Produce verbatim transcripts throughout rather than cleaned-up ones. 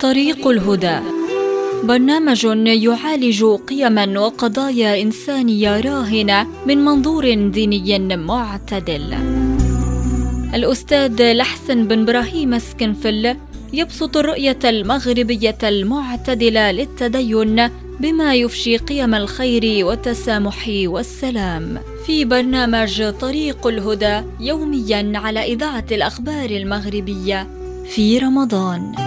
طريق الهدى، برنامج يعالج قيما وقضايا إنسانية راهنة من منظور ديني معتدل. الأستاذ الحسن بن إبراهيم اسكنفل يبسط الرؤية المغربية المعتدلة للتدين بما يفشي قيم الخير والتسامح والسلام، في برنامج طريق الهدى يومياً على إذاعة الأخبار المغربية في رمضان.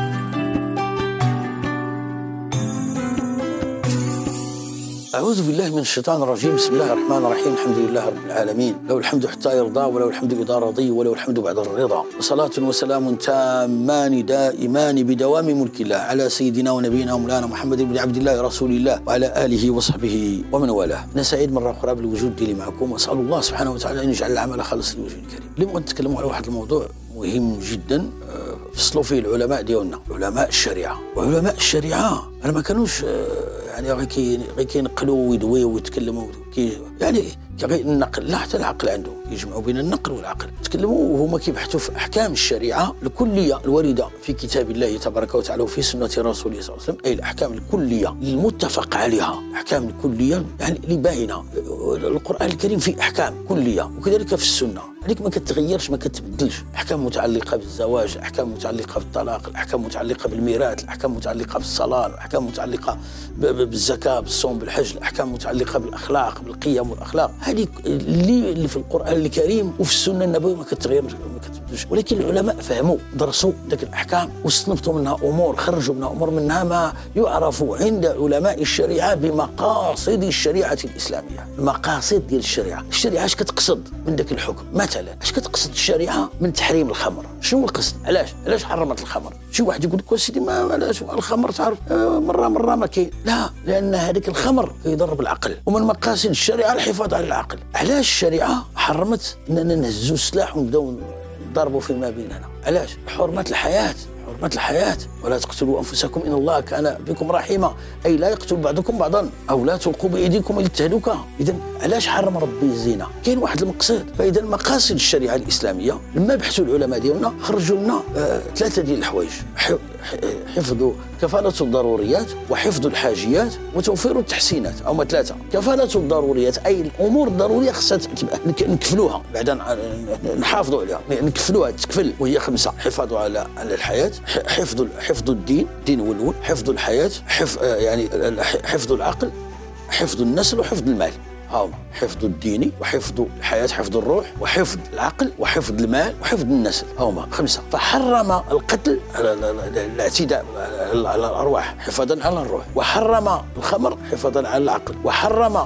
أعوذ بالله من الشيطان الرجيم. بسم الله الرحمن الرحيم. الحمد لله رب العالمين، له الحمد حتى يرضى، وله الحمد إذا رضي، وله الحمد بعد الرضا، وصلاة وسلام تامان دائمان بدوام ملك الله على سيدنا ونبينا ومولانا محمد بن عبد الله رسول الله وعلى آله وصحبه ومن والاه. أنا سعيد مرة أخرى بالوجود ديالي معكم، وأسأل الله سبحانه وتعالى أن يجعل العمل خالص لوجه الكريم. اليوم نتكلموا على واحد الموضوع مهم جدا فصلوا فيه العلماء ديالنا، علماء الشريعة. وعلماء الشريعة أنا ما كانوش يعني غير كينقلوا ويدويوا ويتكلموا يعني كغير النقل، لا حتى العقل عندهم يجمعوا بين النقل والعقل. تكلموا وهما كيبحثوا في احكام الشريعه الكليه الوارده في كتاب الله تبارك وتعالى وفي سنه رسوله صلى الله عليه وسلم، اي الاحكام الكليه المتفق عليها، الاحكام الكليه يعني اللي باينه. القران الكريم فيه احكام كليه وكذلك في السنه، عليك ما كتغيرش ما كتبدلش. احكام متعلقه بالزواج، احكام متعلقه بالطلاق، الاحكام متعلقه بالميراث، الاحكام متعلقه بالصلاه، الاحكام متعلقه بالزكاه، بالصوم، بالحج، الاحكام متعلقه بالاخلاق، بالقيم والاخلاق. هذه اللي, اللي في القرآن الكريم وفي السنة النبوية ما كتغير ما كتبدلش. ولكن العلماء فهموا درسوا ذاك الأحكام واستنبطوا منها أمور، خرجوا منها أمور، منها ما يعرف عند علماء الشريعة بمقاصد الشريعة الإسلامية. المقاصد ديال الشريعة، الشريعة اش كتقصد من ذاك الحكم؟ مثلا اش كتقصد الشريعة من تحريم الخمر؟ شنو القصد؟ علاش علاش حرمت الخمر؟ شي واحد يقول لك سيدي ما علاش الخمر تعرف آه مرة مرة ما كاين، لا، لأن هذيك الخمر يضرب العقل، ومن مقاصد الشريعة الحفاظ على العقل. علاش الشريعة حرمت أننا نهزوا السلاح ونبداو نضربوا فيما بيننا؟ علاش؟ حرمة الحياة، حرمة الحياة. ولا تقتلوا أنفسكم إن الله كان بكم رحيما، أي لا يقتل بعضكم بعضا، أو لا تلقوا بأيديكم إلى التهلكة. إذا علاش حرم ربي الزنا؟ كاين واحد المقصد. فإذا مقاصد الشريعة الإسلامية لما بحثوا العلماء ديالنا خرجوا لنا آه ثلاثة ديال الحوايج: حفظ كفالة الضروريات، وحفظ الحاجيات، وتوفير التحسينات. أو ثلاثة: كفالة الضروريات أي الأمور الضرورية خصها نكفلوها، بعدا نحافظوا عليها، نكفلوها تكفل، وهي خمسة: حفاظ على على الحياة، حفظ حفظ الدين، دين والول، حفظ الحياة، حفظ يعني حفظ العقل، حفظ النسل، وحفظ المال. هاو حفظ الدين وحفظ الحياة، حفظ الروح، وحفظ العقل، وحفظ المال، وحفظ النسل. هما خمسة. فحرم القتل، الاعتداء على الأرواح حفاظا على الروح، وحرم الخمر حفاظا على العقل، وحرم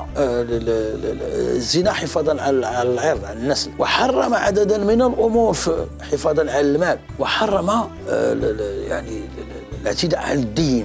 الزنا حفاظا على العرض، على النسل، وحرم عددا من الأمور حفاظا على المال، وحرم يعني الاعتداء على الدين،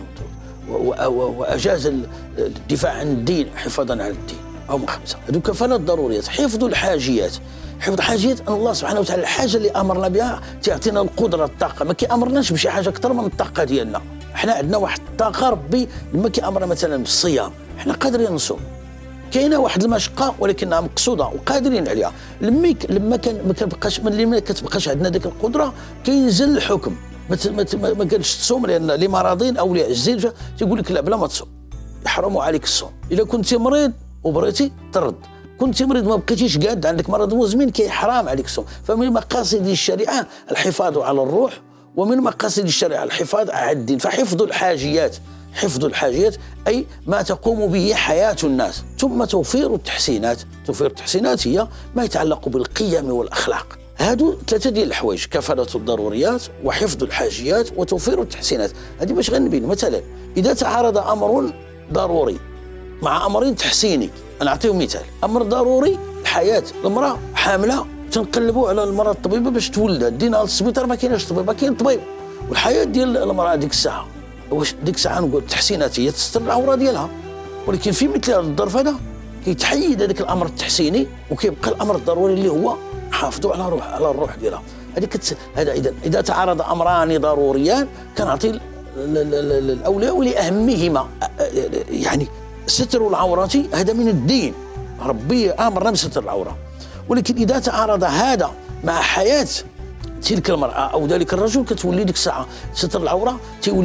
وأجاز الدفاع عن الدين حفاظا على الدين. هم خمسة. هذو كفالة الضروريات. حفظ الحاجيات، حفظ الحاجيات أن الله سبحانه وتعالى الحاجة اللي أمرنا بها تعطينا القدرة، الطاقة. ما كيأمرناش بشي حاجة أكثر من الطاقة ديالنا. احنا عندنا واحد الطاقة ربي لما كيأمرنا مثلا بالصيام احنا قادرين نصوم. كاينه واحد المشقة ولكنها مقصودة وقادرين عليها. لما لما كان ما كتبقاش ملي ما كتبقاش عندنا ديك القدرة كينزل الحكم، ما ما كانش تصوم لأن لمرضين أو لعجزين تيقول لك لا بلا ما تصوم، يحرموا عليك الصوم. إذا كنت مريض وبغيتي ترد، كنت مريض ما بقيتيش قاد عندك مرض مزمن كي حرام عليك الصوم. فمن مقاصد الشريعة الحفاظ على الروح، ومن مقاصد الشريعة الحفاظ على الدين. فحفظ الحاجيات، حفظ الحاجيات أي ما تقوم به حياة الناس. ثم توفير التحسينات، توفير التحسينات هي ما يتعلق بالقيم والأخلاق. هادو ثلاثة ديال الحوايج: كفالة الضروريات، وحفظ الحاجيات، وتوفير التحسينات. هذه باش غنبين. مثلا إذا تعارض أمر ضروري مع أمرين تحسيني، أنا أعطيهم مثال. أمر ضروري الحياة، المرأة حاملة تنقلبوا على المرأة الطبيبة باش تولدها، دينا للسبيطار ما كايناش طبيب، كاين طبيب. والحياة ديال المرأة ديك الساعة، واش ديك الساعة نقول التحسينات هي تستر العورة ديالها. ولكن في مثل هذا الظرف هذا كيتحيد هذاك الأمر التحسيني وكيبقى الأمر الضروري اللي هو حافظوا على روح على الروح ديالها. هذيك هذا إذا إذا تعارض أمران ضروريان كنعطي الأولى لأهمهما. يعني ستر العورة هذا من الدين، ربي أمرنا بستر العورة. ولكن إذا تعارض هذا مع حياة تلك المرأة أو ذلك الرجل كتولي ديك الساعة ستر العورة تيولي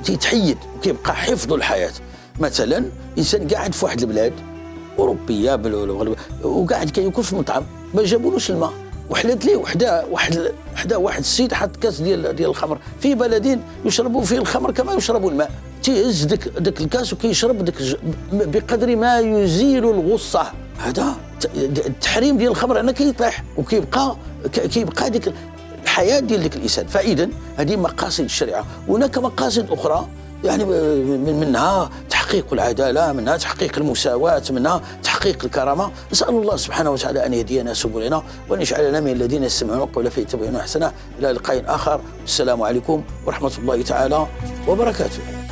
تيتحيد وكيبقى حفظ الحياه. مثلا انسان قاعد في واحد البلاد اوروبيه وقاعد كياكل في مطعم ما جابولوش الماء وحلت ليه وحده واحد وحده واحد السيد حط كاس ديال ديال الخمر في بلدين يشربوا فيه الخمر كما يشربوا الماء، تيهز داك داك الكاس وكيشرب داك بقدر ما يزيل الغصه. هذا التحريم ديال الخمر هنا كيطيح وكيبقى كيبقى ديك الحياه ديال ديك الانسان. فاذا هذه مقاصد الشريعه. هناك مقاصد اخرى يعني منها تحقيق العداله، منها تحقيق المساواه، منها تحقيق الكرامه. نسال الله سبحانه وتعالى ان يهدينا سبلنا وان يجعلنا من الذين يستمعون القول فيتبعون احسنه. الى لقاء اخر، السلام عليكم ورحمه الله تعالى وبركاته.